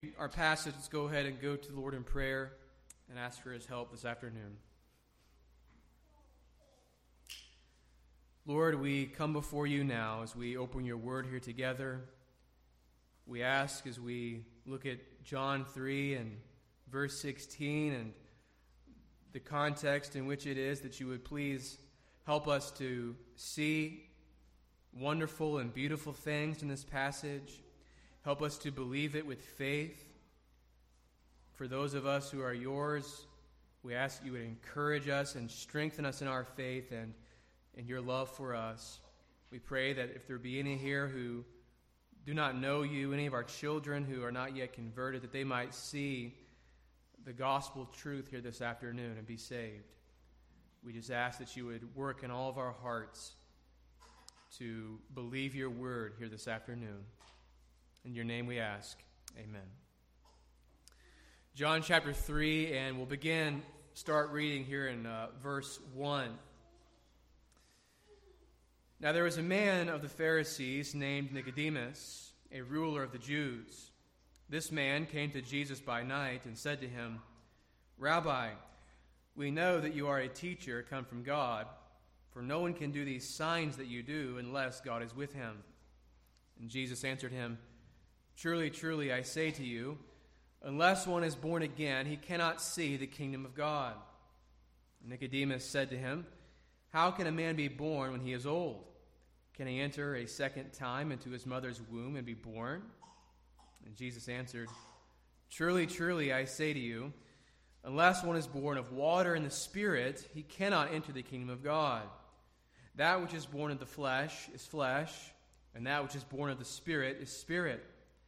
Our passage, let's go ahead and go to the Lord in prayer and ask for his help this afternoon. Lord, we come before you now as we open your word here together. We ask as we look at John 3 and verse 16 and the context in which it is, that you would please help us to see wonderful and beautiful things in this passage. Help us to believe it with faith. For those of us who are yours, we ask you would encourage us and strengthen us in our faith and in your love for us. We pray that if there be any here who do not know you, any of our children who are not yet converted, that they might see the gospel truth here this afternoon and be saved. We just ask that you would work in all of our hearts to believe your word here this afternoon. In your name we ask. Amen. John chapter 3, and we'll start reading here in verse 1. Now there was a man of the Pharisees named Nicodemus, a ruler of the Jews. This man came to Jesus by night and said to him, "Rabbi, we know that you are a teacher come from God, for no one can do these signs that you do unless God is with him." And Jesus answered him, "Truly, truly, I say to you, unless one is born again, he cannot see the kingdom of God." Nicodemus said to him, "How can a man be born when he is old? Can he enter a second time into his mother's womb and be born?" And Jesus answered, "Truly, truly, I say to you, unless one is born of water and the Spirit, he cannot enter the kingdom of God. That which is born of the flesh is flesh, and that which is born of the Spirit is spirit.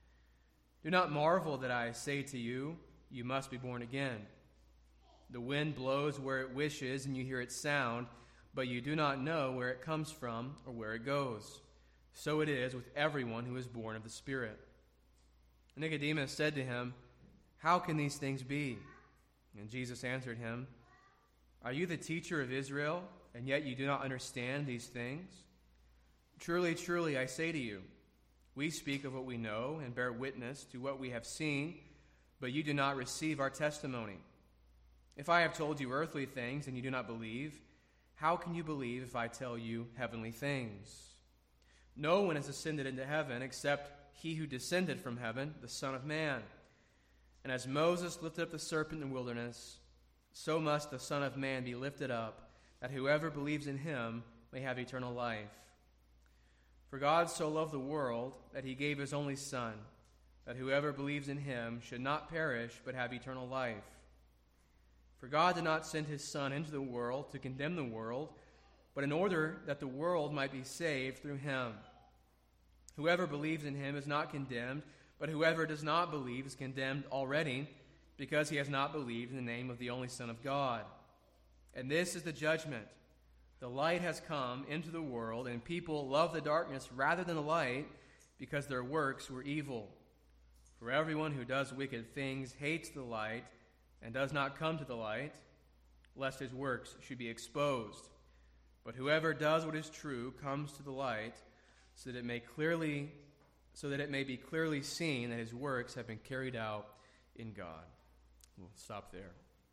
Do not marvel that I say to you, you must be born again. The wind blows where it wishes, and you hear its sound, but you do not know where it comes from or where it goes. So it is with everyone who is born of the Spirit." Nicodemus said to him, "How can these things be?" And Jesus answered him, "Are you the teacher of Israel, and yet you do not understand these things? Truly, truly, I say to you, we speak of what we know and bear witness to what we have seen, but you do not receive our testimony. If I have told you earthly things and you do not believe, how can you believe if I tell you heavenly things? No one has ascended into heaven except he who descended from heaven, the Son of Man. And as Moses lifted up the serpent in the wilderness, so must the Son of Man be lifted up, that whoever believes in him may have eternal life. For God so loved the world that he gave his only Son, that whoever believes in him should not perish but have eternal life. For God did not send his Son into the world to condemn the world, but in order that the world might be saved through him. Whoever believes in him is not condemned, but whoever does not believe is condemned already, because he has not believed in the name of the only Son of God. And this is the judgment. The light has come into the world, and people love the darkness rather than the light, because their works were evil. For everyone who does wicked things hates the light and does not come to the light, lest his works should be exposed. But whoever does what is true comes to the light, so that it may be clearly seen that his works have been carried out in God." We'll stop there.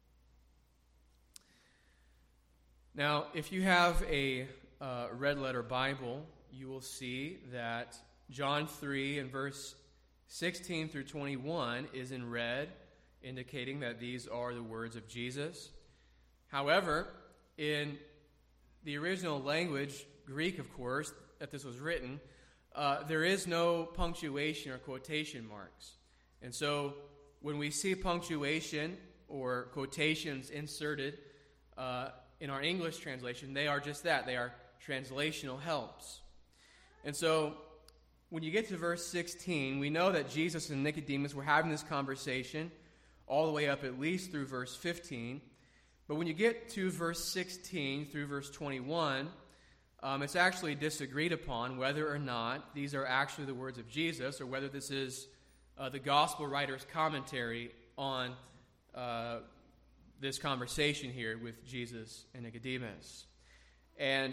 Now, if you have a red letter Bible, you will see that John 3 and verse 16 through 21 is in red, indicating that these are the words of Jesus. However, in the original language, Greek, of course, that this was written, there is no punctuation or quotation marks. And so when we see punctuation or quotations inserted in our English translation, they are just that. They are translational helps. And so when you get to verse 16, we know that Jesus and Nicodemus were having this conversation all the way up at least through verse 15. But when you get to verse 16 through verse 21, it's actually disagreed upon whether or not these are actually the words of Jesus or whether this is the gospel writer's commentary on this conversation here with Jesus and Nicodemus. And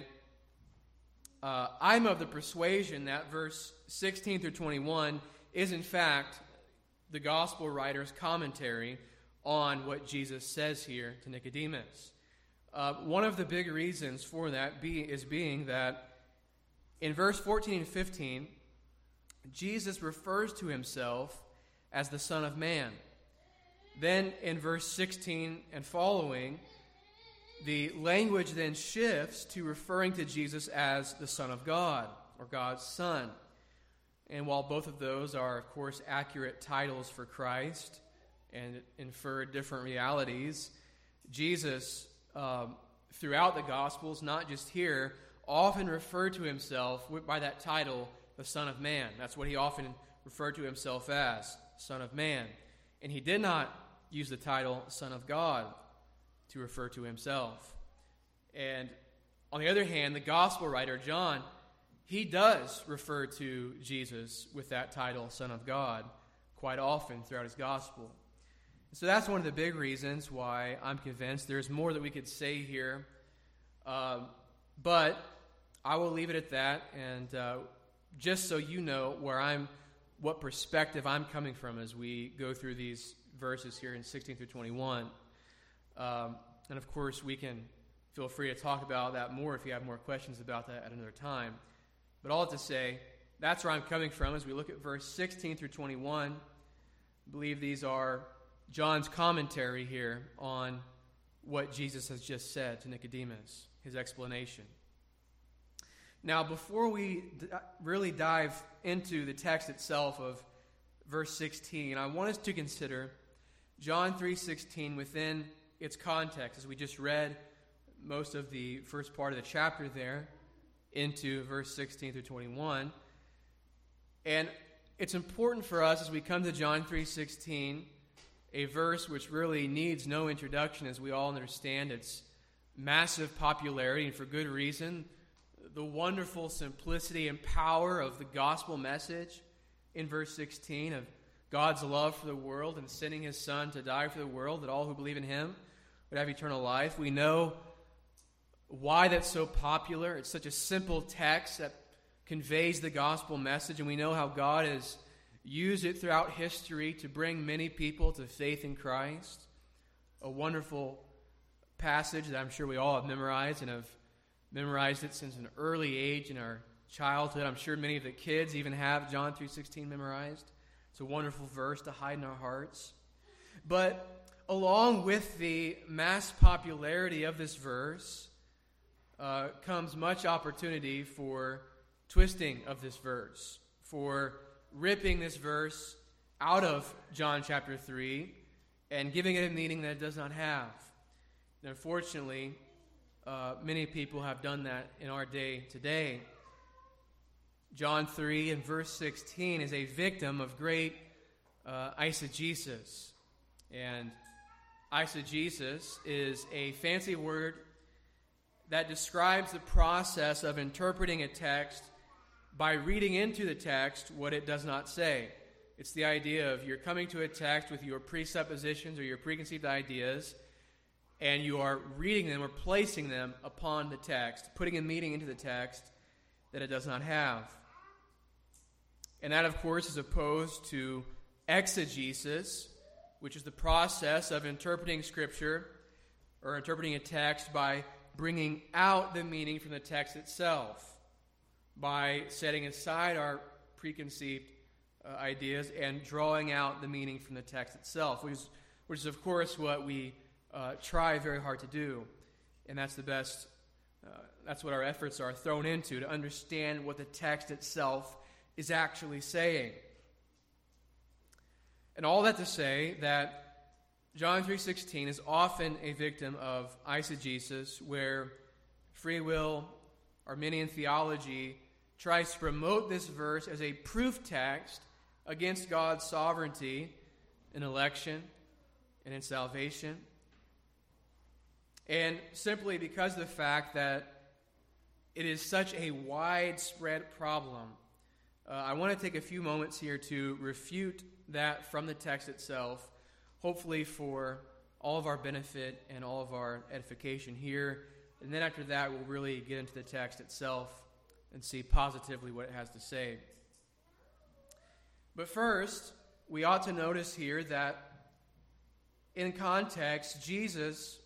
I'm of the persuasion that verse 16 through 21 is in fact the gospel writer's commentary on what Jesus says here to Nicodemus. One of the big reasons for that is that in verse 14 and 15, Jesus refers to himself as the Son of Man. Then in verse 16 and following, the language then shifts to referring to Jesus as the Son of God, or God's Son. And while both of those are, of course, accurate titles for Christ and infer different realities, Jesus, throughout the Gospels, not just here, often referred to himself by that title, the Son of Man. That's what he often referred to himself as, Son of Man. And he did not use the title Son of God to refer to himself. And on the other hand, the gospel writer, John, he does refer to Jesus with that title, Son of God, quite often throughout his gospel. So that's one of the big reasons why I'm convinced there's more that we could say here. But I will leave it at that, and just so you know what perspective I'm coming from as we go through these verses here in 16 through 21. And of course, we can feel free to talk about that more if you have more questions about that at another time. But all to say, that's where I'm coming from as we look at verse 16 through 21. I believe these are John's commentary here on what Jesus has just said to Nicodemus, his explanation. Now, before we really dive into the text itself of verse 16, I want us to consider John 3:16 within its context, as we just read most of the first part of the chapter there into verse 16 through 21. And it's important for us as we come to John 3:16, a verse which really needs no introduction, as we all understand its massive popularity, and for good reason, the wonderful simplicity and power of the gospel message in verse 16 of God's love for the world and sending his Son to die for the world, that all who believe in him would have eternal life. We know why that's so popular. It's such a simple text that conveys the gospel message, and we know how God has used it throughout history to bring many people to faith in Christ. A wonderful passage that I'm sure we all have memorized and have memorized it since an early age in our childhood. I'm sure many of the kids even have John 3:16 memorized. It's a wonderful verse to hide in our hearts. But along with the mass popularity of this verse comes much opportunity for twisting of this verse, for ripping this verse out of John chapter 3 and giving it a meaning that it does not have. And unfortunately, many people have done that in our day today. John 3 and verse 16 is a victim of great eisegesis. And eisegesis is a fancy word that describes the process of interpreting a text by reading into the text what it does not say. It's the idea of you're coming to a text with your presuppositions or your preconceived ideas, and you are reading them or placing them upon the text, putting a meaning into the text that it does not have. And that, of course, is opposed to exegesis, which is the process of interpreting Scripture or interpreting a text by bringing out the meaning from the text itself, by setting aside our preconceived ideas and drawing out the meaning from the text itself, which is of course, what we try very hard to do. And that's the best, that's what our efforts are thrown into, to understand what the text itself is actually saying. And all that to say that John 3:16 is often a victim of eisegesis, where free will, Arminian theology, tries to promote this verse as a proof text against God's sovereignty in election and in salvation. And simply because of the fact that it is such a widespread problem, I want to take a few moments here to refute that from the text itself, hopefully for all of our benefit and all of our edification here. And then after that, we'll really get into the text itself and see positively what it has to say. But first, we ought to notice here that in context, Jesus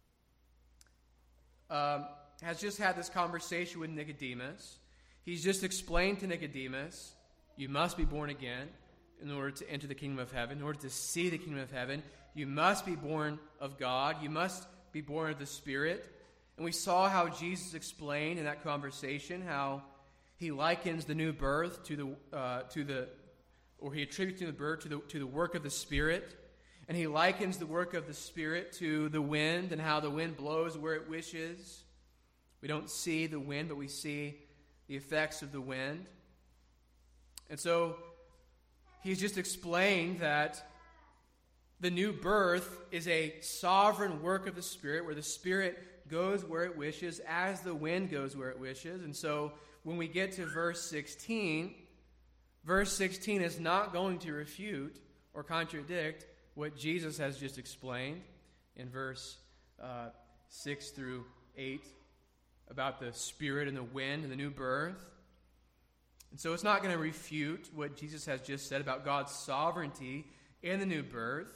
has just had this conversation with Nicodemus. He's just explained to Nicodemus, you must be born again in order to enter the kingdom of heaven. In order to see the kingdom of heaven, you must be born of God. You must be born of the Spirit. And we saw how Jesus explained in that conversation how he likens the new birth or he attributes the new birth to the work of the Spirit. And he likens the work of the Spirit to the wind and how the wind blows where it wishes. We don't see the wind, but we see the effects of the wind. And so he's just explained that the new birth is a sovereign work of the Spirit, where the Spirit goes where it wishes as the wind goes where it wishes. And so when we get to verse 16 is not going to refute or contradict what Jesus has just explained in verse 6 through 8 about the Spirit and the wind and the new birth. And so it's not going to refute what Jesus has just said about God's sovereignty in the new birth.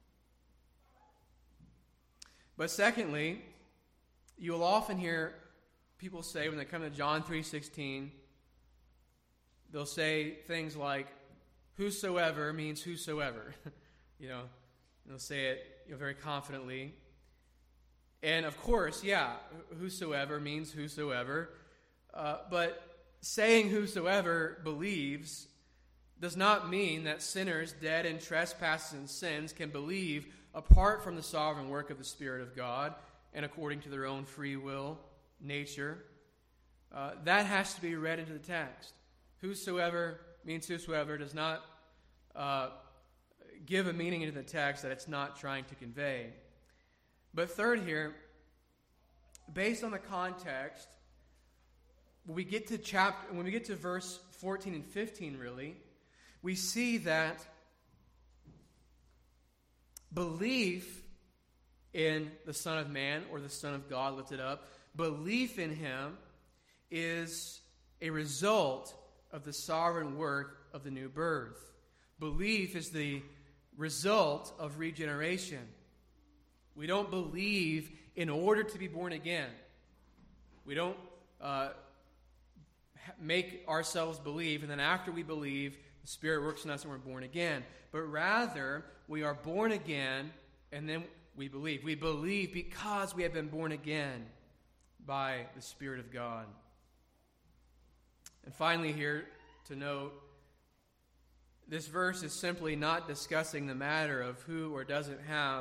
But secondly, you will often hear people say when they come to John 3:16, they'll say things like, whosoever means whosoever. They'll say it very confidently. And of course, whosoever means whosoever. But saying whosoever believes does not mean that sinners dead in trespasses and sins can believe apart from the sovereign work of the Spirit of God and according to their own free will nature. That has to be read into the text. Whosoever means whosoever does not give a meaning into the text that it's not trying to convey. But third here, based on the context, when we get to verse 14 and 15, really, we see that belief in the Son of Man or the Son of God lifted up, belief in him is a result of the sovereign work of the new birth. Belief is the result of regeneration. We don't believe in order to be born again. We don't make ourselves believe, and then after we believe, the Spirit works in us and we're born again. But rather, we are born again, and then we believe. We believe because we have been born again by the Spirit of God. And finally here, to note, this verse is simply not discussing the matter of who doesn't have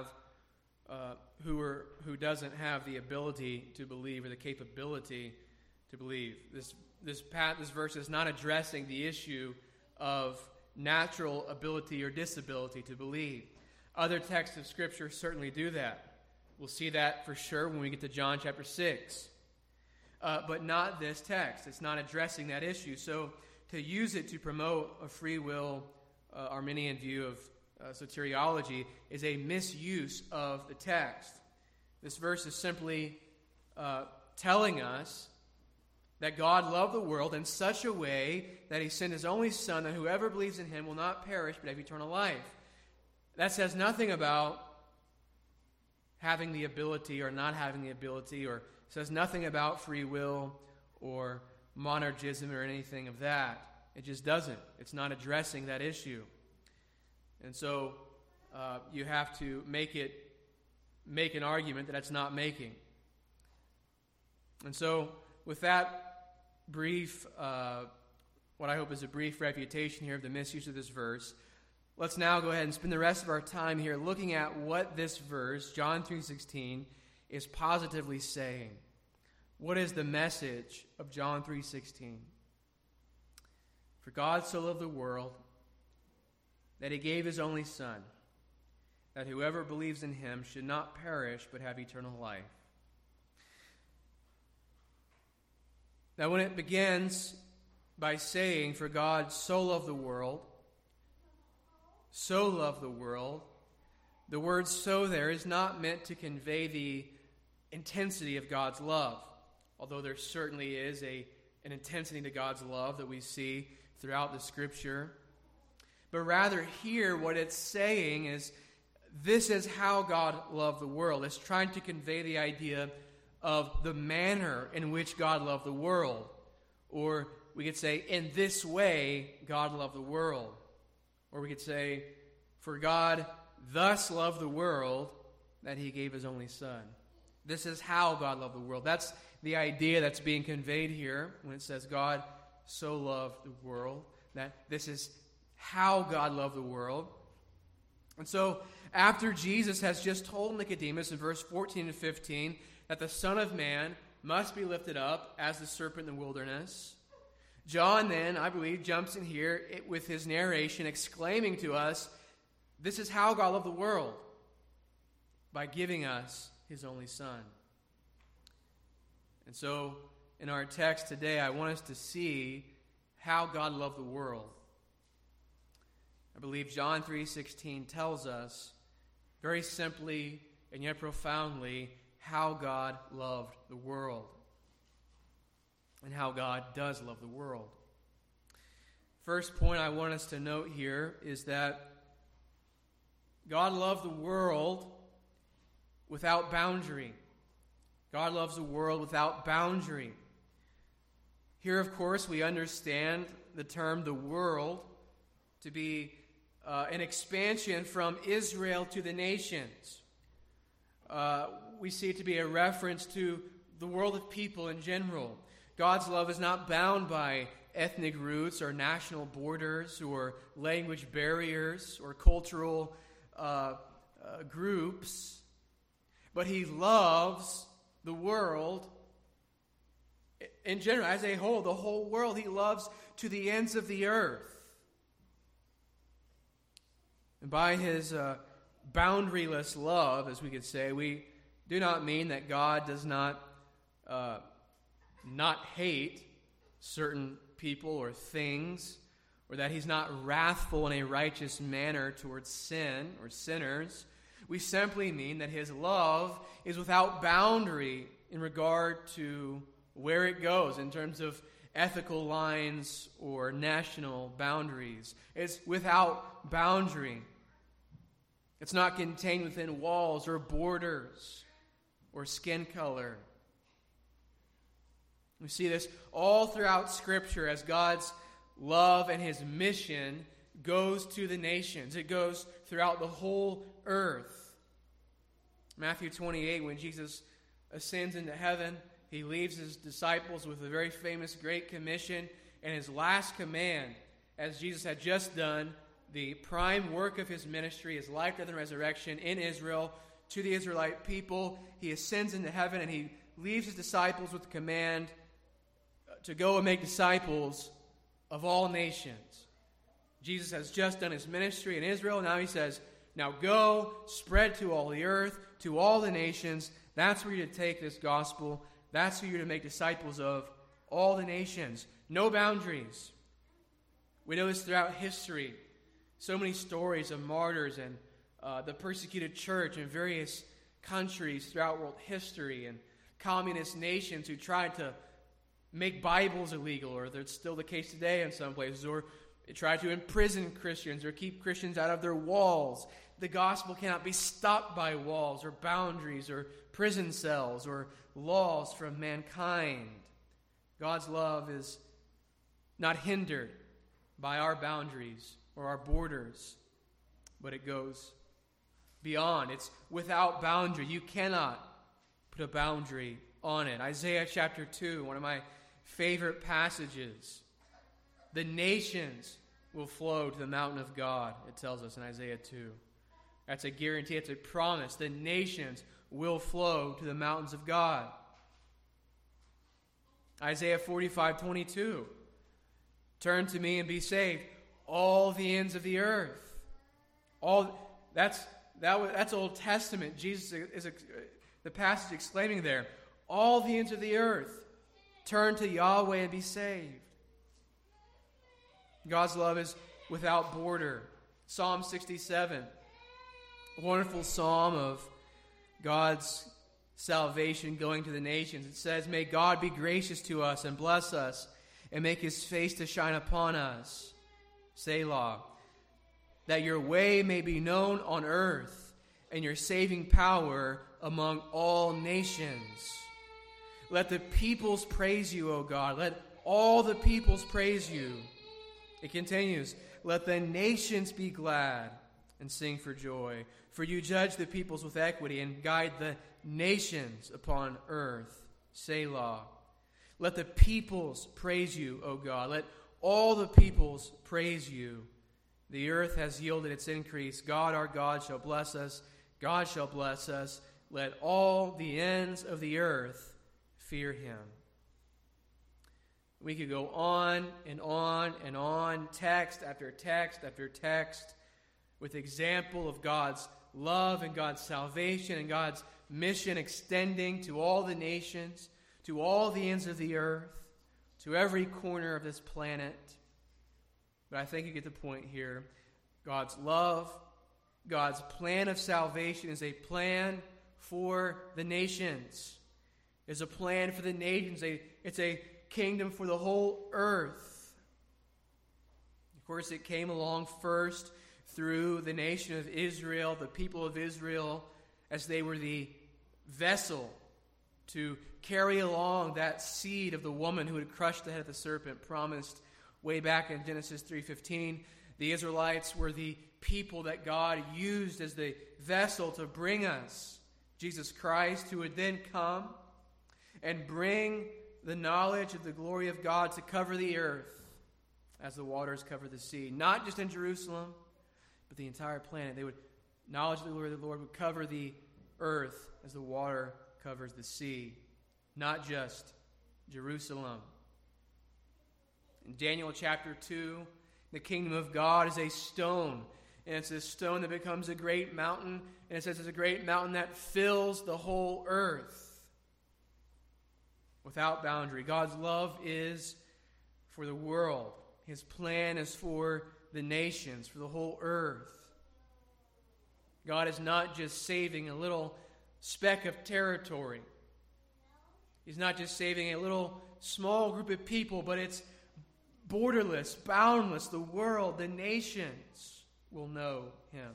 the ability to believe or the capability to believe. This verse is not addressing the issue of natural ability or disability to believe. Other texts of Scripture certainly do that. We'll see that for sure when we get to John chapter 6. But not this text. It's not addressing that issue. So to use it to promote a free will Arminian view of soteriology is a misuse of the text. This verse is simply telling us that God loved the world in such a way that he sent his only Son, that whoever believes in him will not perish but have eternal life. That says nothing about having the ability or not having the ability, or says nothing about free will or monergism or anything of that. It just doesn't. It's not addressing that issue. And so you have to make an argument that it's not making. And so with that brief, what I hope is a brief refutation here of the misuse of this verse, let's now go ahead and spend the rest of our time here looking at what this verse, John 3:16, is positively saying. What is the message of John 3:16? For God so loved the world that he gave his only Son, that whoever believes in him should not perish but have eternal life. Now when it begins by saying, for God so loved the world, the word so there is not meant to convey the intensity of God's love, although there certainly is an intensity to God's love that we see throughout the Scripture. but rather here what it's saying is this is how God loved the world. It's trying to convey the idea of the manner in which God loved the world. Or we could say, in this way, God loved the world. Or we could say, for God thus loved the world that he gave his only Son. This is how God loved the world. That's the idea that's being conveyed here when it says God so loved the world. That this is how God loved the world. And so, after Jesus has just told Nicodemus in verse 14 and 15 that the Son of Man must be lifted up as the serpent in the wilderness, John then, I believe, jumps in here with his narration, exclaiming to us, this is how God loved the world, by giving us his only Son. And so, in our text today, I want us to see how God loved the world. I believe John 3:16 tells us very simply and yet profoundly how God loved the world and how God does love the world. First point I want us to note here is that God loved the world without boundary. God loves the world without boundary. Here, of course, we understand the term the world to be an expansion from Israel to the nations. We see it to be a reference to the world of people in general. God's love is not bound by ethnic roots or national borders or language barriers or cultural groups, but he loves the world in general, as a whole, the whole world. He loves to the ends of the earth. And by his boundaryless love, as we could say, we do not mean that God does not hate certain people or things, or that he's not wrathful in a righteous manner towards sin or sinners. We simply mean that his love is without boundary in regard to where it goes in terms of ethical lines or national boundaries. It's without boundary. It's not contained within walls or borders or skin color. We see this all throughout Scripture as God's love and his mission goes to the nations. It goes throughout the whole earth. Matthew 28, when Jesus ascends into heaven, he leaves his disciples with a very famous Great Commission, and his last command, as Jesus had just done the prime work of his ministry, his life, death, and resurrection in Israel to the Israelite people. He ascends into heaven, and he leaves his disciples with the command to go and make disciples of all nations. Jesus has just done his ministry in Israel. Now he says, now go, spread to all the earth, to all the nations. That's where you're to take this gospel. That's who you're to make disciples of, all the nations. No boundaries. We know this throughout history. So many stories of martyrs and the persecuted church in various countries throughout world history, and communist nations who tried to make Bibles illegal, or that's still the case today in some places, or try to imprison Christians or keep Christians out of their walls. The gospel cannot be stopped by walls or boundaries or prison cells or laws from mankind. God's love is not hindered by our boundaries or our borders, but it goes beyond. It's without boundary. You cannot put a boundary on it. Isaiah chapter 2, one of my favorite passages. The nations will flow to the mountain of God, it tells us in Isaiah 2. That's a guarantee, it's a promise. The nations will flow to the mountains of God. Isaiah 45:22. Turn to me and be saved, all the ends of the earth. That's Old Testament. Jesus is the passage exclaiming there, all the ends of the earth. Turn to Yahweh and be saved. God's love is without border. Psalm 67, a wonderful psalm of God's salvation going to the nations. It says, may God be gracious to us and bless us and make his face to shine upon us. Selah. that your way may be known on earth, and your saving power among all nations. Let the peoples praise you, O God. Let all the peoples praise you. It continues, let the nations be glad and sing for joy. For you judge the peoples with equity and guide the nations upon earth. Selah. Let the peoples praise you, O God. Let all the peoples praise you. The earth has yielded its increase. God, our God, shall bless us. God shall bless us. Let all the ends of the earth fear him. We could go on and on and on, text after text after text, with example of God's love and God's salvation and God's mission extending to all the nations, to all the ends of the earth, to every corner of this planet. But I think you get the point here. God's love, God's plan of salvation is a plan for the nations. It's a plan for the nations. It's a kingdom for the whole earth. Of course, it came along first through the nation of Israel, the people of Israel, as they were the vessel to carry along that seed of the woman who had crushed the head of the serpent, promised way back in Genesis 3:15. The Israelites were the people that God used as the vessel to bring us Jesus Christ, who would then come and bring the knowledge of the glory of God to cover the earth as the waters cover the sea. Not just in Jerusalem, but the entire planet. They would knowledge of the glory of the Lord would cover the earth as the water covers the sea. Not just Jerusalem. In Daniel chapter 2, the kingdom of God is a stone. And it's a stone that becomes a great mountain. And it says it's a great mountain that fills the whole earth without boundary. God's love is for the world. His plan is for the nations, for the whole earth. God is not just saving a little speck of territory. He's not just saving a little small group of people, but it's borderless, boundless. The world, the nations will know him.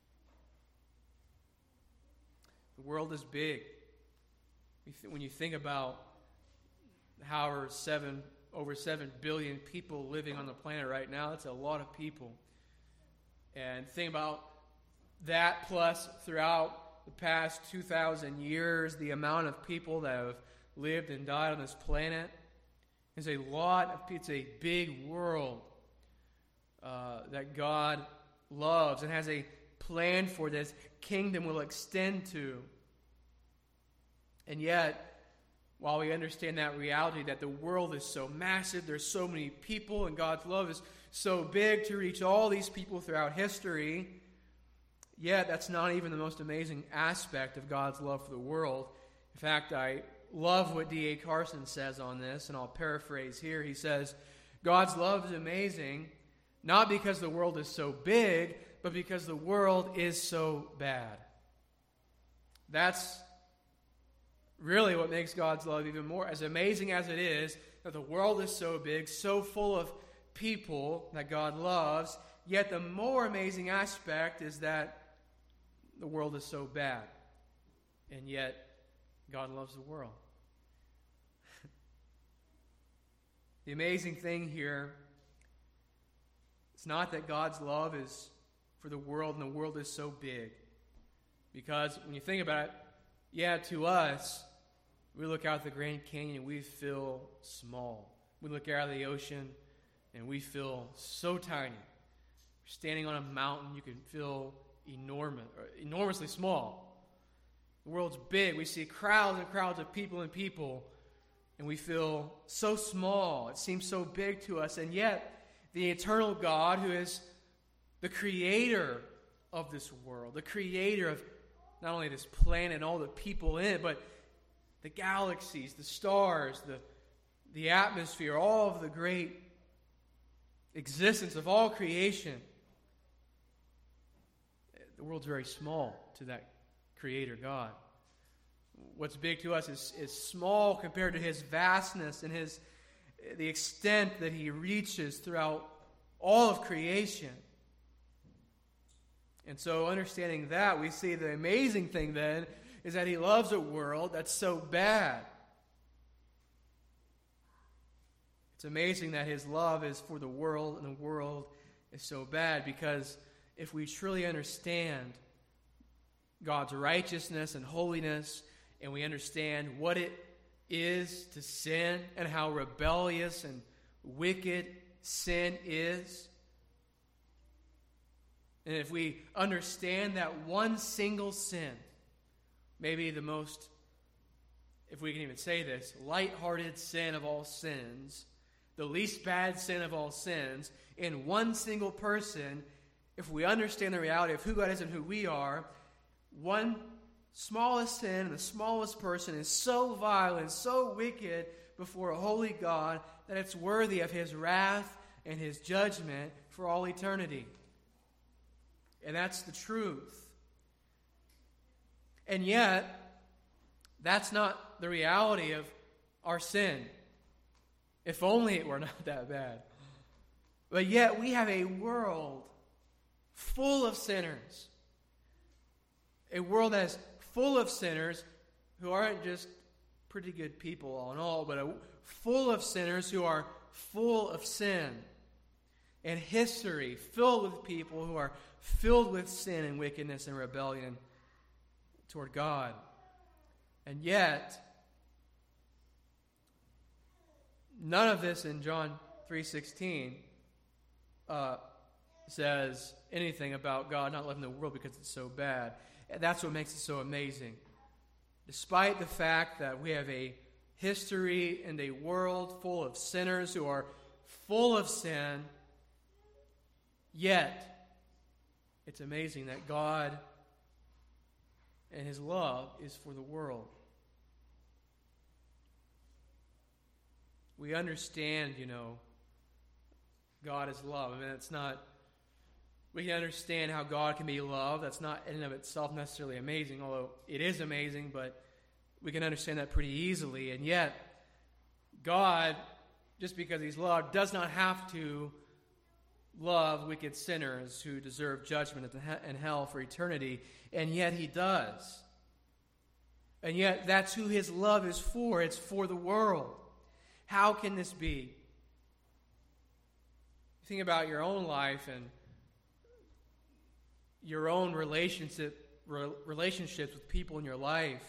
The world is big. When you think about how over 7 billion people living on the planet right now, that's a lot of people. And think about that plus throughout the past 2,000 years, the amount of people that have lived and died on this planet. It's a big world that God loves and has a plan for this kingdom will extend to. And yet, while we understand that reality that the world is so massive, there's so many people, and God's love is so big to reach all these people throughout history, yet that's not even the most amazing aspect of God's love for the world. In fact, I love what D.A. Carson says on this, and I'll paraphrase here. He says, God's love is amazing, not because the world is so big, but because the world is so bad. That's really what makes God's love even more, as amazing as it is, that the world is so big, so full of people that God loves, yet the more amazing aspect is that the world is so bad, and yet God loves the world. The amazing thing here, it's not that God's love is for the world and the world is so big. Because when you think about it, yeah, to us, we look out at the Grand Canyon and we feel small. We look out at the ocean and we feel so tiny. Standing on a mountain, you can feel enormously small. The world's big. We see crowds and crowds of people and we feel so small. It seems so big to us. And yet, the eternal God, who is the creator of this world, the creator of not only this planet and all the people in it, but the galaxies, the stars, the atmosphere, all of the great existence of all creation. The world's very small to that creator God. What's big to us is small compared to his vastness and the extent that he reaches throughout all of creation. And so understanding that, we see the amazing thing then is that he loves a world that's so bad. It's amazing that his love is for the world, and the world is so bad, because if we truly understand God's righteousness and holiness, and we understand what it is to sin and how rebellious and wicked sin is, and if we understand that one single sin, maybe the most, if we can even say this, lighthearted sin of all sins, the least bad sin of all sins, in one single person, if we understand the reality of who God is and who we are, one smallest sin and the smallest person is so vile and so wicked before a holy God that it's worthy of his wrath and his judgment for all eternity. And that's the truth. And yet, that's not the reality of our sin. If only it were not that bad. But yet, we have a world full of sinners. A world that is full of sinners who aren't just pretty good people all in all, but full of sinners who are full of sin. And history filled with people who are filled with sin and wickedness and rebellion toward God. And yet, none of this in John 3:16 says anything about God not loving the world because it's so bad. And that's what makes it so amazing. Despite the fact that we have a history and a world full of sinners who are full of sin, yet it's amazing that God and his love is for the world. We understand, God is love. I mean, it's not, we can understand how God can be love. That's not in and of itself necessarily amazing, although it is amazing, but we can understand that pretty easily. And yet, God, just because he's love, does not have to love wicked sinners who deserve judgment and hell for eternity, and yet he does. And yet, that's who his love is for. It's for the world. How can this be? Think about your own life and your own relationships with people in your life.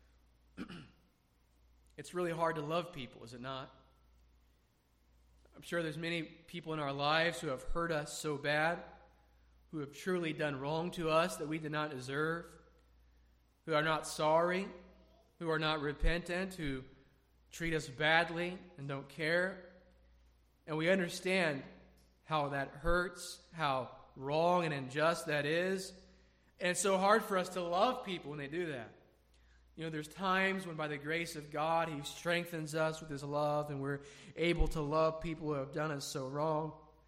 It's really hard to love people, is it not? I'm sure there's many people in our lives who have hurt us so bad, who have truly done wrong to us that we did not deserve, who are not sorry, who are not repentant, who treat us badly and don't care. And we understand how that hurts, how wrong and unjust that is. And it's so hard for us to love people when they do that. There's times when by the grace of God, he strengthens us with his love and we're able to love people who have done us so wrong.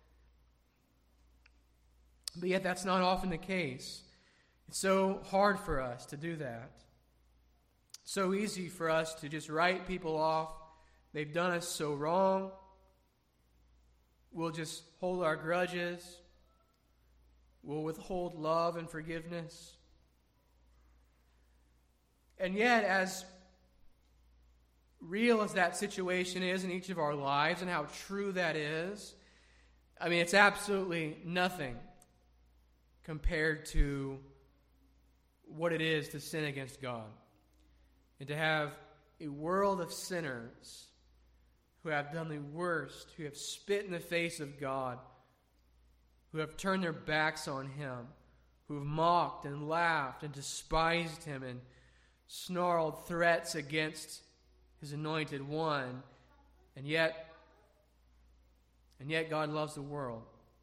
But yet that's not often the case. It's so hard for us to do that. So easy for us to just write people off. They've done us so wrong. We'll just hold our grudges. We'll withhold love and forgiveness. And yet, as real as that situation is in each of our lives and how true that is, it's absolutely nothing compared to what it is to sin against God. And to have a world of sinners who have done the worst, who have spit in the face of God, who have turned their backs on him, who have mocked and laughed and despised him and snarled threats against his anointed one, and yet God loves the world.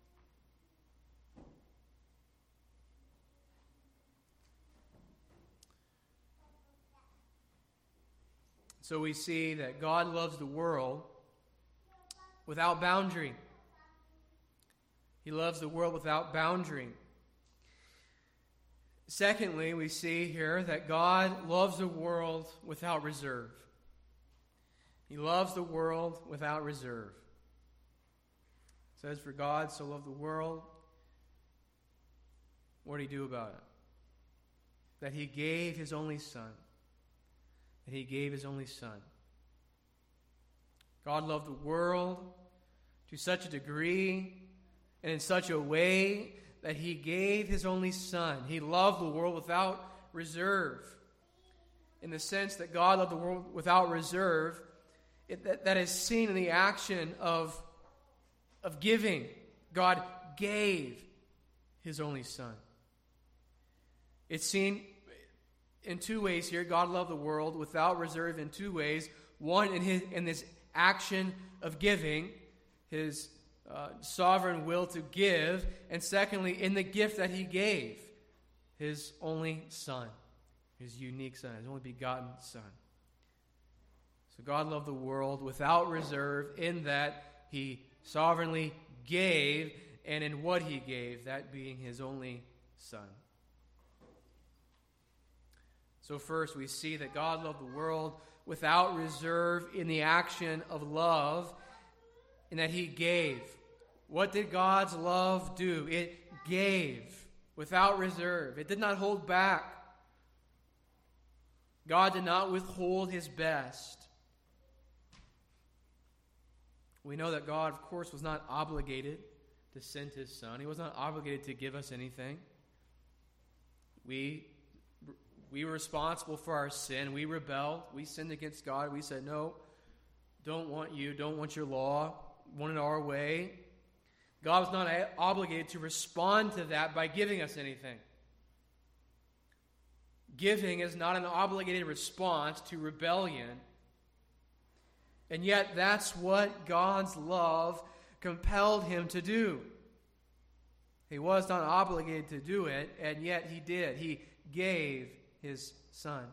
So we see that God loves the world without boundary. He loves the world without boundary. Secondly, we see here that God loves the world without reserve. He loves the world without reserve. It says, "For God so loved the world," that he gave his only begotten Son, that whosoever believes in him should not perish but have everlasting life. For God so loved the world that he gave his only begotten Son, that whosoever believes in him should not perish but have everlasting life. what did he do about it? That he gave his only Son. That he gave his only Son. God loved the world to such a degree and in such a way that he gave his only Son. He loved the world without reserve. In the sense that God loved the world without reserve, that is seen in the action of giving. God gave his only Son. It's seen in two ways here. God loved the world without reserve in two ways. One, in this action of giving, his sovereign will to give, and secondly, in the gift that he gave, his only Son, his unique Son, his only begotten Son. So God loved the world without reserve in that he sovereignly gave, and in what he gave, that being his only Son. So first we see that God loved the world without reserve in the action of love, in that he gave. What did God's love do? It gave without reserve. It did not hold back. God did not withhold his best. We know that God, of course, was not obligated to send his Son. He was not obligated to give us anything. We were responsible for our sin. We rebelled. We sinned against God. We said, no, don't want you, don't want your law, want it our way. God was not obligated to respond to that by giving us anything. Giving is not an obligated response to rebellion. And yet that's what God's love compelled him to do. He was not obligated to do it, and yet he did. He gave his Son.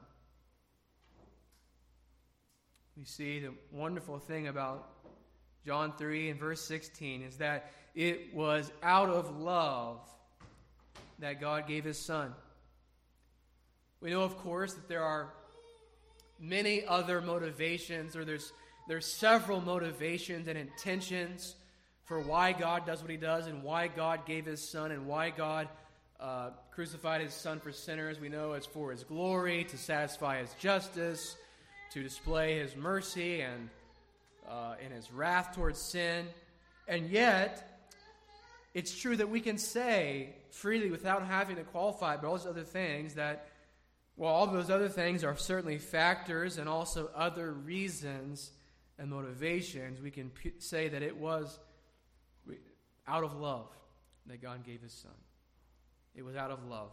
We see the wonderful thing about John 3 and verse 16 is that it was out of love that God gave his Son. We know, of course, that there are many other motivations, or there's several motivations and intentions for why God does what he does and why God gave his Son and why God crucified his Son for sinners. We know it's for his glory, to satisfy his justice, to display his mercy and his wrath towards sin. And yet, it's true that we can say freely without having to qualify by all those other things that, well, all those other things are certainly factors and also other reasons and motivations. We can say that it was out of love that God gave his Son. It was out of love.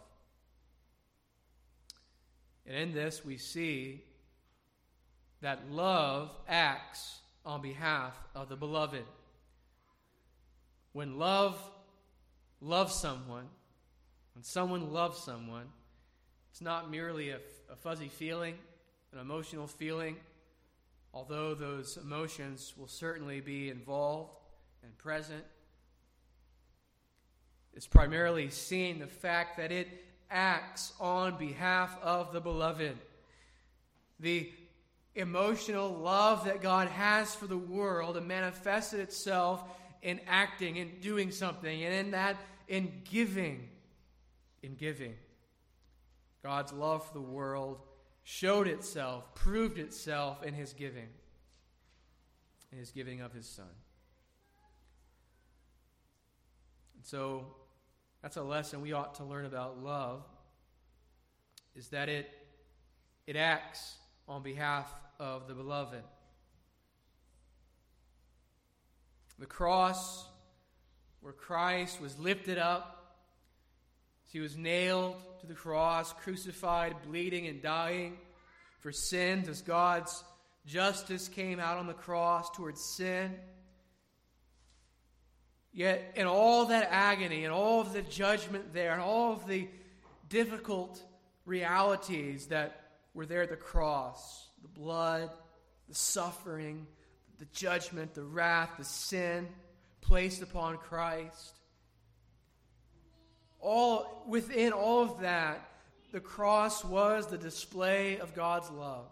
And in this we see that love acts on behalf of the beloved. When love loves someone, when someone loves someone, it's not merely a fuzzy feeling, an emotional feeling, although those emotions will certainly be involved and present. It's primarily seeing the fact that it acts on behalf of the beloved. The emotional love that God has for the world and manifested itself in acting, in doing something, and in that, in giving. God's love for the world showed itself, proved itself in his giving of his Son. And so, that's a lesson we ought to learn about love, is that it acts on behalf of the beloved. The cross, where Christ was lifted up, he was nailed to the cross, crucified, bleeding and dying for sins as God's justice came out on the cross towards sin. Yet in all that agony and all of the judgment there and all of the difficult realities that were there at the cross, the blood, the suffering, the judgment, the wrath, the sin placed upon Christ, within all of that, the cross was the display of God's love.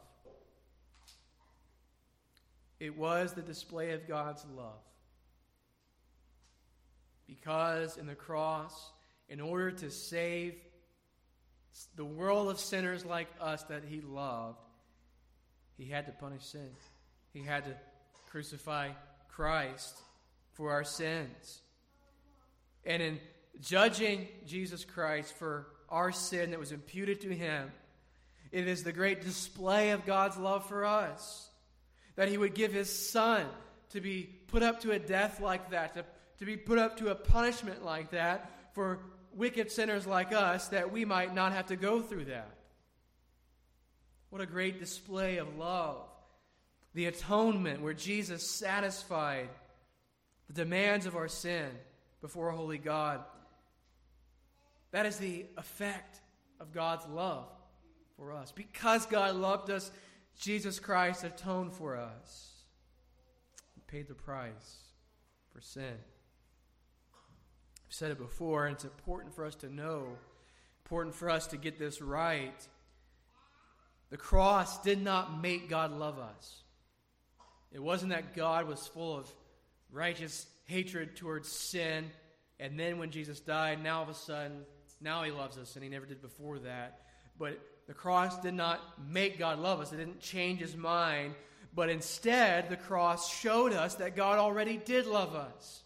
It was the display of God's love. Because in the cross, in order to save the world of sinners like us that he loved, he had to punish sin. He had to crucify Christ for our sins. And in judging Jesus Christ for our sin that was imputed to him, it is the great display of God's love for us, that he would give his Son to be put up to a death like that, to be put up to a punishment like that for wicked sinners like us, that we might not have to go through that. What a great display of love. The atonement where Jesus satisfied the demands of our sin before a holy God. That is the effect of God's love for us. Because God loved us, Jesus Christ atoned for us. He paid the price for sin. I've said it before, and it's important for us to know, important for us to get this right. The cross did not make God love us. It wasn't that God was full of righteous hatred towards sin, and then when Jesus died, now all of a sudden, now he loves us, and he never did before that. But the cross did not make God love us. It didn't change his mind. But instead, the cross showed us that God already did love us.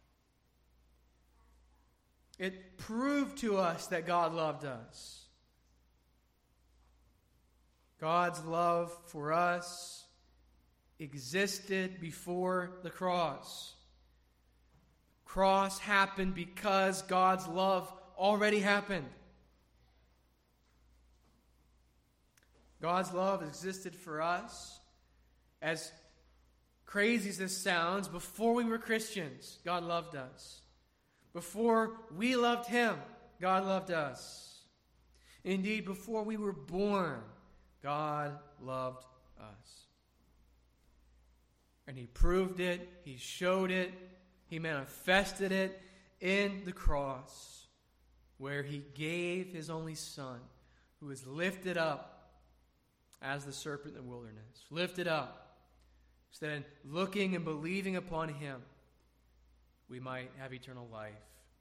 It proved to us that God loved us. God's love for us existed before the cross. Cross happened because God's love already happened. God's love existed for us, as crazy as this sounds, before we were Christians. God loved us. Before we loved him, God loved us. Indeed, before we were born, God loved us. And he proved it, he showed it, he manifested it in the cross, where he gave his only Son, who was lifted up as the serpent in the wilderness. Lifted up, so that in looking and believing upon him, we might have eternal life.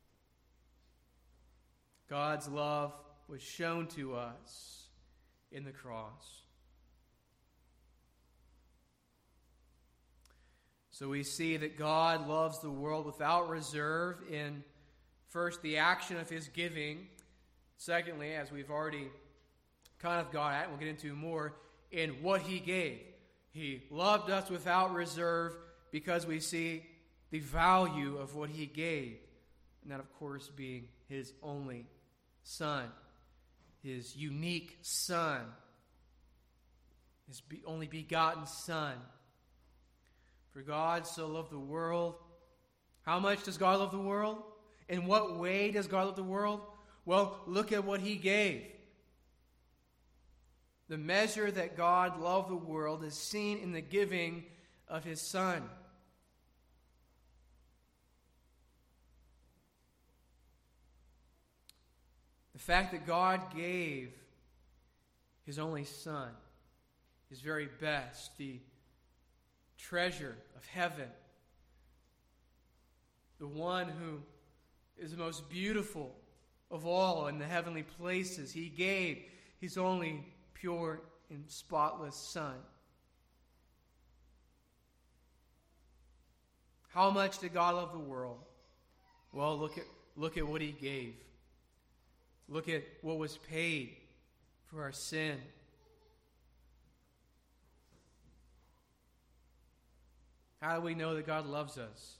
God's love was shown to us in the cross. So we see that God loves the world without reserve in, first, the action of his giving. Secondly, as we've already kind of got at, and we'll get into more, in what he gave. He loved us without reserve because we see the value of what he gave. And that, of course, being his only Son, his unique Son, his only begotten Son. For God so loved the world. How much does God love the world? In what way does God love the world? Well, look at what he gave. The measure that God loved the world is seen in the giving of his Son. The fact that God gave his only Son, his very best, the treasure of heaven, the one who is the most beautiful of all in the heavenly places, he gave his only pure and spotless Son. How much did God love the world? Well, look at what he gave. Look at what was paid for our sin. How do we know that God loves us?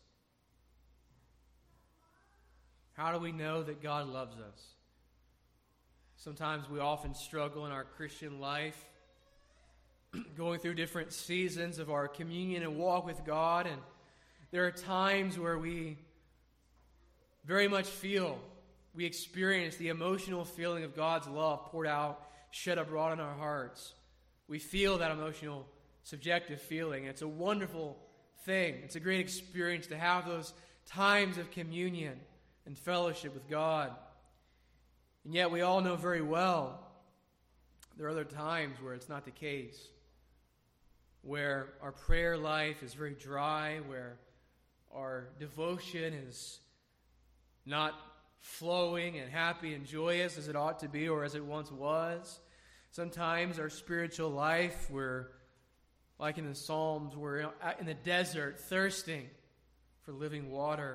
How do we know that God loves us? Sometimes we often struggle in our Christian life, going through different seasons of our communion and walk with God, and there are times where we very much we experience the emotional feeling of God's love poured out, shed abroad in our hearts. We feel that emotional, subjective feeling. It's a wonderful thing. It's a great experience to have those times of communion and fellowship with God. And yet we all know very well there are other times where it's not the case, where our prayer life is very dry, where our devotion is not flowing and happy and joyous as it ought to be or as it once was. Sometimes our spiritual life, we're, like in the Psalms, we're in the desert thirsting for living water.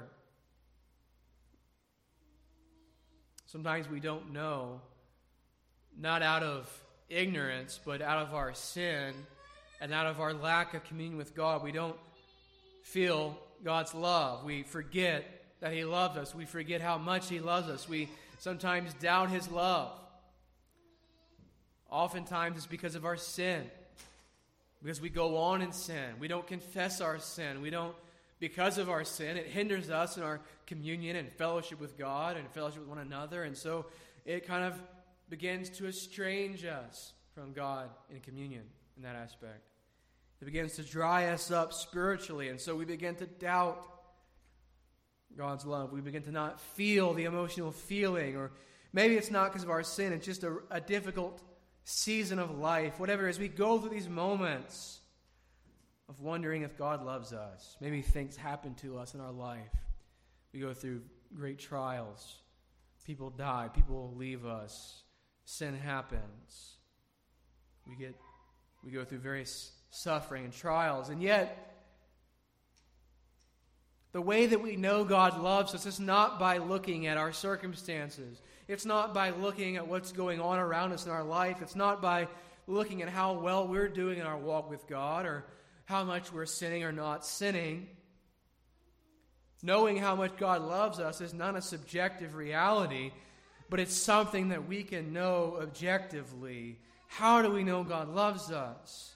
Sometimes we don't know, not out of ignorance, but out of our sin and out of our lack of communion with God. We don't feel God's love. We forget that He loves us. We forget how much He loves us. We sometimes doubt His love. Oftentimes it's because of our sin. Because we go on in sin. We don't confess our sin. Because of our sin, it hinders us in our communion and fellowship with God and fellowship with one another. And so it kind of begins to estrange us from God in communion in that aspect. It begins to dry us up spiritually. And so we begin to doubt God's love. We begin to not feel the emotional feeling. Or maybe it's not because of our sin. It's just a difficult season of life. Whatever, as we go through these moments of wondering if God loves us. Maybe things happen to us in our life. We go through great trials. People die. People leave us. Sin happens. We go through various suffering and trials. And yet, the way that we know God loves us is not by looking at our circumstances. It's not by looking at what's going on around us in our life. It's not by looking at how well we're doing in our walk with God or how much we're sinning or not sinning. Knowing how much God loves us is not a subjective reality, but it's something that we can know objectively. How do we know God loves us?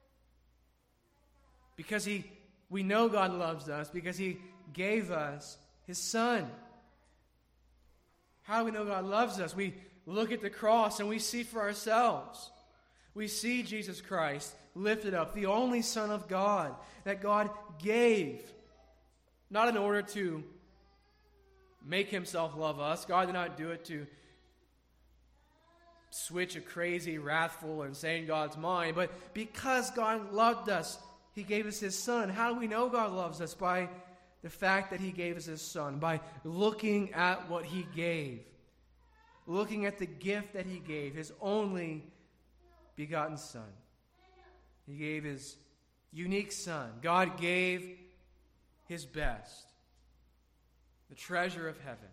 Because we know God loves us because He gave us His Son. How do we know God loves us? We look at the cross and we see for ourselves. We see Jesus Christ lifted up, the only Son of God that God gave, not in order to make Himself love us. God did not do it to switch a crazy, wrathful, insane God's mind, but because God loved us, He gave us His Son. How do we know God loves us? By the fact that He gave us His Son, by looking at what He gave, looking at the gift that He gave, His only begotten Son. He gave His unique Son. God gave His best, the treasure of heaven.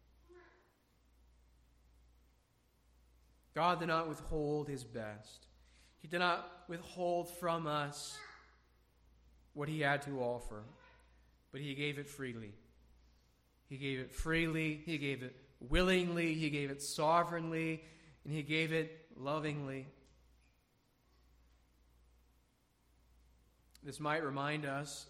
God did not withhold His best. He did not withhold from us what He had to offer, but He gave it freely. He gave it freely. He gave it willingly. He gave it sovereignly. And He gave it lovingly. This might remind us,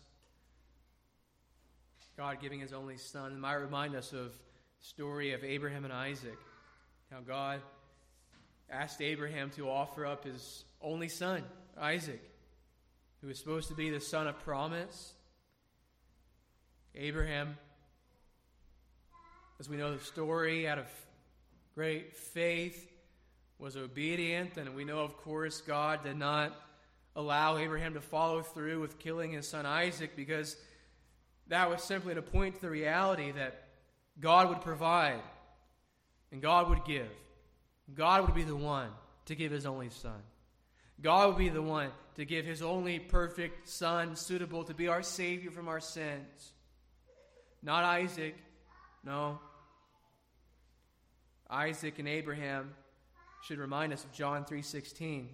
God giving His only Son, it might remind us of the story of Abraham and Isaac. How God asked Abraham to offer up his only son, Isaac, who was supposed to be the son of promise. Abraham, as we know the story, out of great faith, was obedient. And we know, of course, God did not allow Abraham to follow through with killing his son Isaac because that was simply to point to the reality that God would provide and God would give. God would be the one to give His only Son. God would be the one to give His only perfect Son, suitable to be our Savior from our sins. Not Isaac. No. Isaac and Abraham should remind us of John 3:16.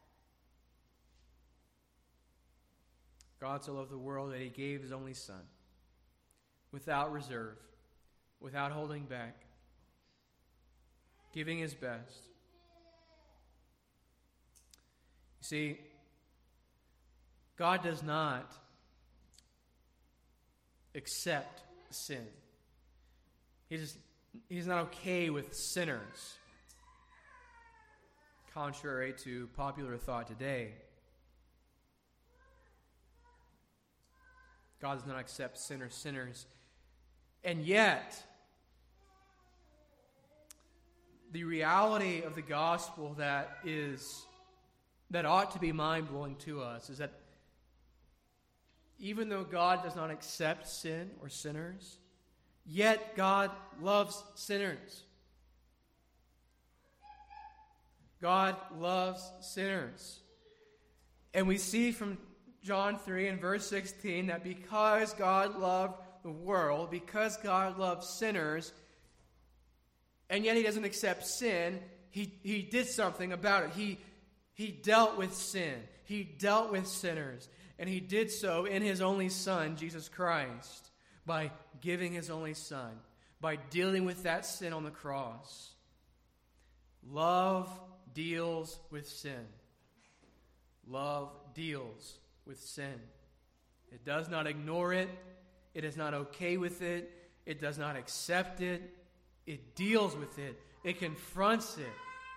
God so loved the world that He gave His only Son, without reserve, without holding back, giving His best. You see, God does not accept sin. He's not okay with sinners, contrary to popular thought today. God does not accept sinners. And yet, the reality of the gospel that ought to be mind-blowing to us is that even though God does not accept sin or sinners, Yet God loves sinners. God loves sinners. And we see from John 3 and verse 16 that because God loved the world, because God loves sinners, and yet he doesn't accept sin, he did something about it. He dealt with sin. He dealt with sinners. And he did so in his only Son, Jesus Christ, by giving his only Son, by dealing with that sin on the cross. Love deals with sin. Love deals with sin. It does not ignore it. It is not okay with it. It does not accept it. It deals with it. It confronts it.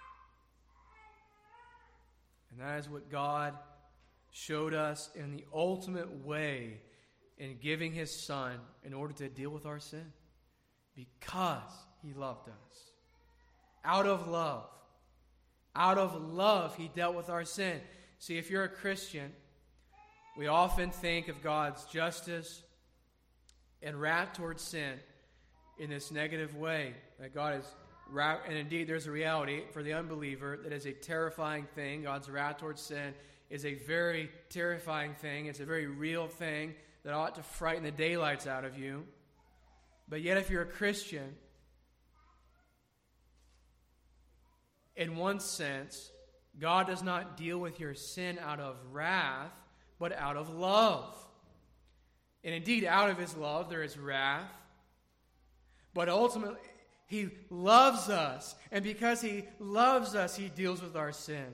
And that is what God showed us in the ultimate way in giving his Son in order to deal with our sin. Because he loved us. Out of love, he dealt with our sin. See, if you're a Christian, we often think of God's justice and wrath towards sin in this negative way. That God is wrath, and indeed there's a reality for the unbeliever that is a terrifying thing. God's wrath towards sin is a very terrifying thing. It's a very real thing that ought to frighten the daylights out of you. But yet if you're a Christian, in one sense, God does not deal with your sin out of wrath, but out of love. And indeed, out of his love, there is wrath. But ultimately, he loves us. And because he loves us, he deals with our sin.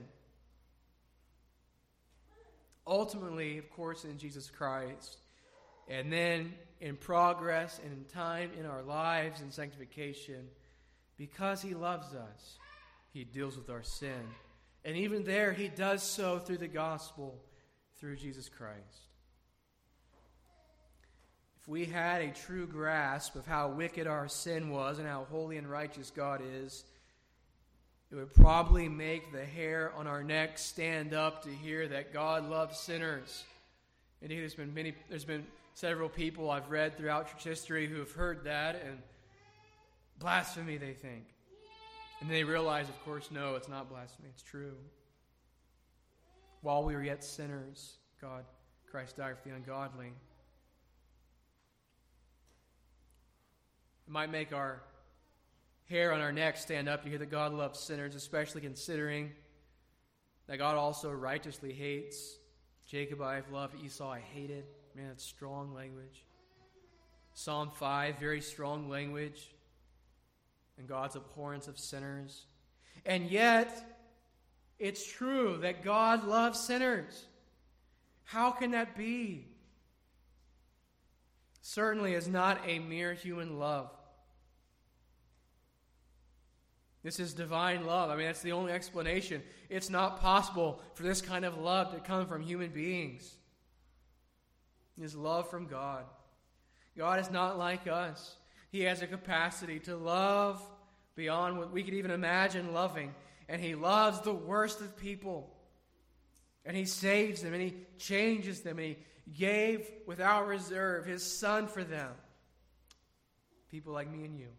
Ultimately, of course, in Jesus Christ. And then in progress and in time in our lives in sanctification, because he loves us, he deals with our sin. And even there, he does so through the gospel, through Jesus Christ. If we had a true grasp of how wicked our sin was and how holy and righteous God is, it would probably make the hair on our neck stand up to hear that God loves sinners. Indeed, there's been several people I've read throughout church history who have heard that, and blasphemy, they think. And they realize, of course, no, it's not blasphemy, it's true. While we were yet sinners, Christ died for the ungodly. It might make our hair on our neck stand up to hear that God loves sinners, especially considering that God also righteously hates. Jacob I have loved, Esau I hated. Man, that's strong language. Psalm 5, very strong language. And God's abhorrence of sinners. And yet, it's true that God loves sinners. How can that be? Certainly is not a mere human love. This is divine love. I mean, that's the only explanation. It's not possible for this kind of love to come from human beings. It is love from God. God is not like us. He has a capacity to love beyond what we could even imagine loving. And he loves the worst of people. And he saves them, and he changes them, and he gave without reserve his Son for them. People like me and you.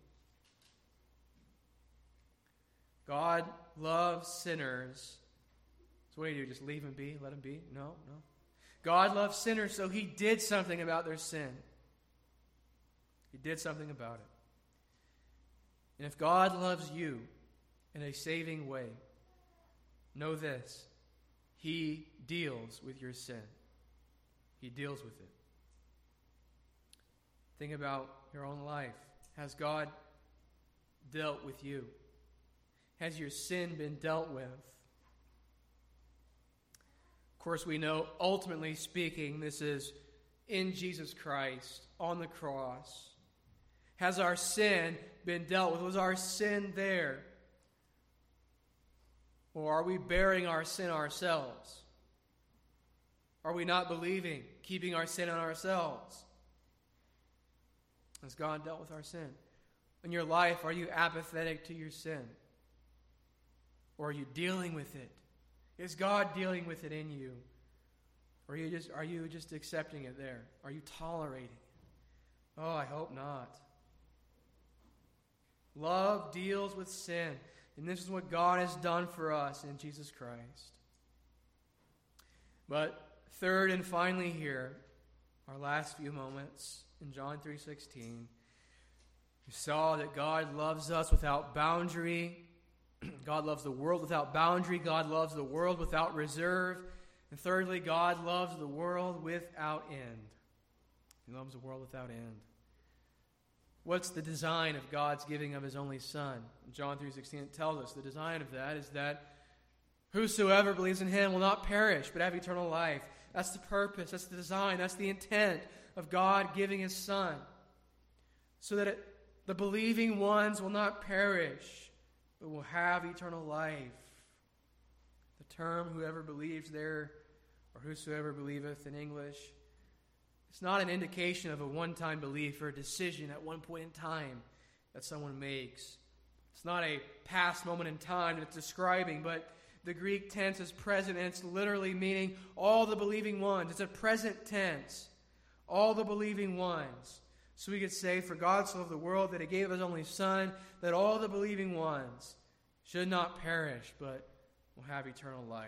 God loves sinners. So what do you do? Just leave them be? Let them be? No. God loves sinners, so he did something about their sin. He did something about it. And if God loves you in a saving way, know this: he deals with your sin. He deals with it. Think about your own life. Has God dealt with you? Has your sin been dealt with? Of course, we know, ultimately speaking, this is in Jesus Christ on the cross. Has our sin been dealt with? Was our sin there? Or are we bearing our sin ourselves? Are we not believing, keeping our sin on ourselves? Has God dealt with our sin? In your life, are you apathetic to your sin? Or are you dealing with it? Is God dealing with it in you? Or are you just accepting it there? Are you tolerating it? Oh, I hope not. Love deals with sin. And this is what God has done for us in Jesus Christ. But third and finally here, our last few moments in John 3:16, we saw that God loves us without boundary. God loves the world without boundary. God loves the world without reserve. And thirdly, God loves the world without end. He loves the world without end. What's the design of God's giving of His only Son? In John 3:16 tells us the design of that is that whosoever believes in Him will not perish but have eternal life. That's the purpose, that's the design, that's the intent of God giving His Son. So that the believing ones will not perish but will have eternal life. The term whoever believes there, or whosoever believeth in English, it's not an indication of a one-time belief or a decision at one point in time that someone makes. It's not a past moment in time that it's describing, but the Greek tense is present, and it's literally meaning all the believing ones. It's a present tense. All the believing ones. So we could say, for God so loved the world that He gave His only Son, that all the believing ones should not perish, but will have eternal life.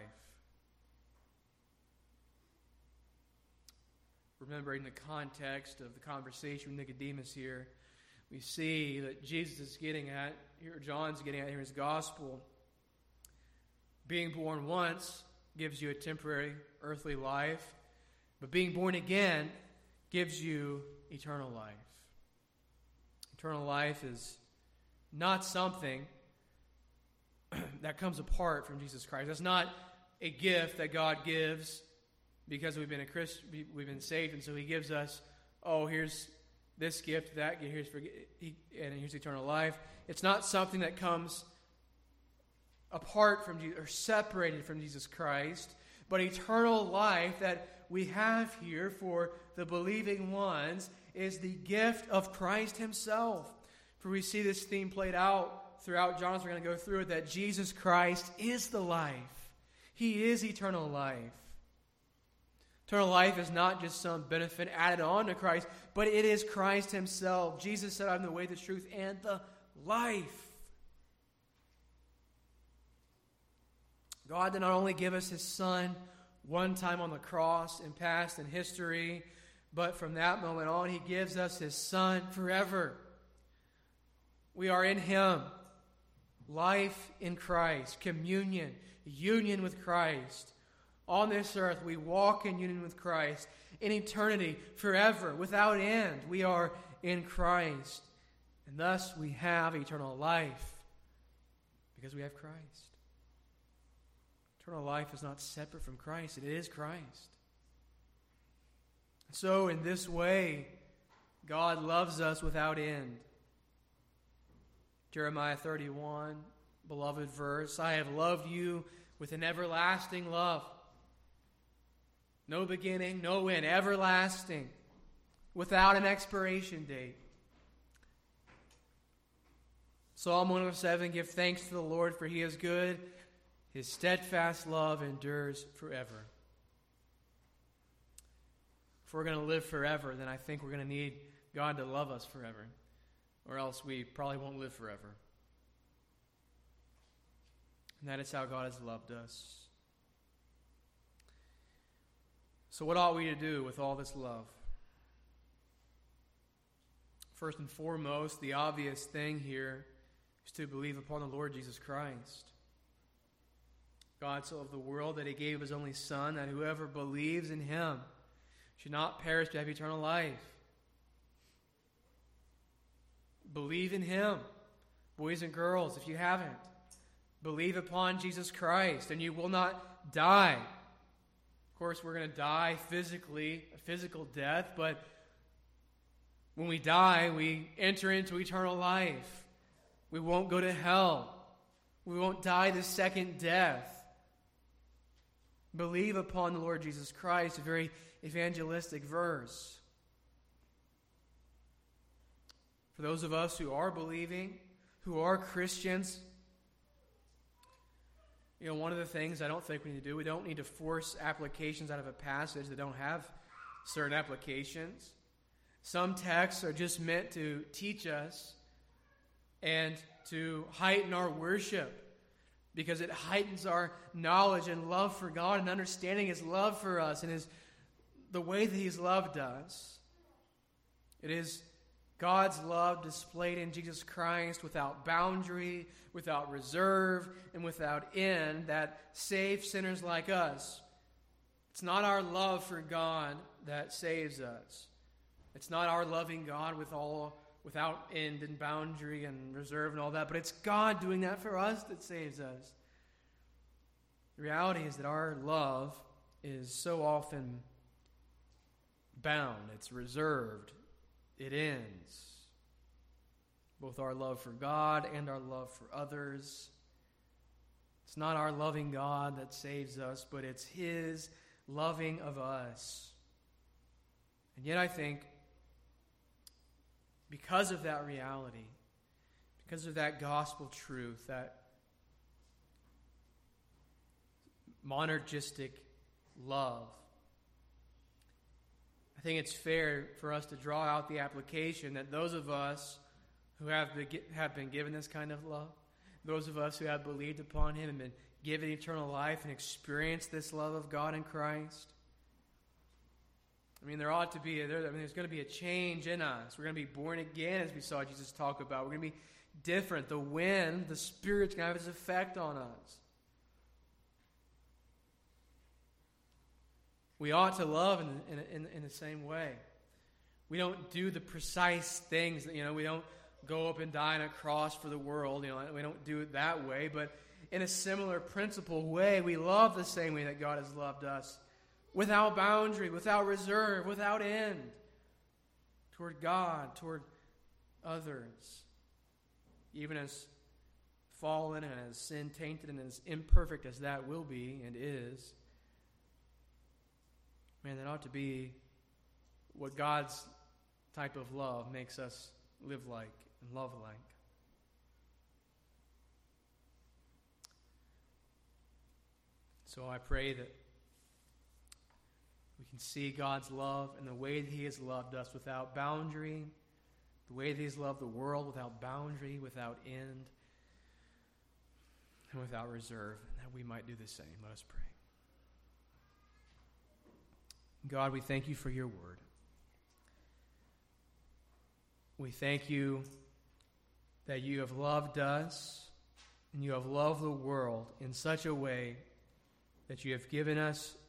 Remembering the context of the conversation with Nicodemus here, we see that Jesus is getting at, here John's getting at here in his gospel, being born once gives you a temporary earthly life, but being born again gives you eternal life. Eternal life is not something that comes apart from Jesus Christ. That's not a gift that God gives because we've been a Christ, we've been saved, and so He gives us, here's this gift, that gift, and here's eternal life. It's not something that comes apart from Jesus or separated from Jesus Christ, but eternal life that we have here for the believing ones is the gift of Christ Himself. For we see this theme played out throughout John, as we're going to go through it, that Jesus Christ is the life. He is eternal life. Eternal life is not just some benefit added on to Christ, but it is Christ Himself. Jesus said, "I'm the way, the truth, and the life." God did not only give us His Son one time on the cross in past and history, but from that moment on, He gives us His Son forever. We are in Him. Life in Christ, communion, union with Christ. On this earth, we walk in union with Christ. In eternity, forever, without end, we are in Christ. And thus, we have eternal life because we have Christ. Eternal life is not separate from Christ. It is Christ. So, in this way, God loves us without end. Jeremiah 31, beloved verse, "I have loved you with an everlasting love." No beginning, no end, everlasting, without an expiration date. Psalm 107, "Give thanks to the Lord, for He is good. His steadfast love endures forever." If we're going to live forever, then I think we're going to need God to love us forever, or else we probably won't live forever. And that is how God has loved us. So what ought we to do with all this love? First and foremost, the obvious thing here is to believe upon the Lord Jesus Christ. God so loved the world that He gave His only Son, that whoever believes in Him should not perish but have eternal life. Believe in Him, boys and girls, if you haven't. Believe upon Jesus Christ, and you will not die. Of course, we're going to die physically, a physical death, but when we die, we enter into eternal life. We won't go to hell. We won't die the second death. Believe upon the Lord Jesus Christ, a very evangelistic verse. For those of us who are believing, who are Christians, one of the things I don't think we need to do, we don't need to force applications out of a passage that don't have certain applications. Some texts are just meant to teach us and to heighten our worship, because it heightens our knowledge and love for God and understanding His love for us and the way that He's loved us. It is God's love displayed in Jesus Christ without boundary, without reserve, and without end that saves sinners like us. It's not our love for God that saves us. It's not our loving God without end and boundary and reserve and all that, but it's God doing that for us that saves us. The reality is that our love is so often bound. It's reserved. It ends. Both our love for God and our love for others. It's not our loving God that saves us, but it's His loving of us. And yet I think because of that reality, because of that gospel truth, that monergistic love, I think it's fair for us to draw out the application that those of us who have been given this kind of love, those of us who have believed upon Him and been given eternal life and experienced this love of God in Christ, there ought to be, there's going to be a change in us. We're going to be born again, as we saw Jesus talk about. We're going to be different. The wind, the Spirit's going to have its effect on us. We ought to love in the same way. We don't do the precise things. We don't go up and die on a cross for the world. We don't do it that way. But in a similar principle way, we love the same way that God has loved us. Without boundary, without reserve, without end. Toward God, toward others. Even as fallen and as sin-tainted and as imperfect as that will be and is, that ought to be what God's type of love makes us live like and love like. So I pray that we can see God's love and the way that He has loved us without boundary, the way that He has loved the world without boundary, without end, and without reserve, and that we might do the same. Let us pray. God, we thank You for Your word. We thank You that You have loved us and You have loved the world in such a way that You have given us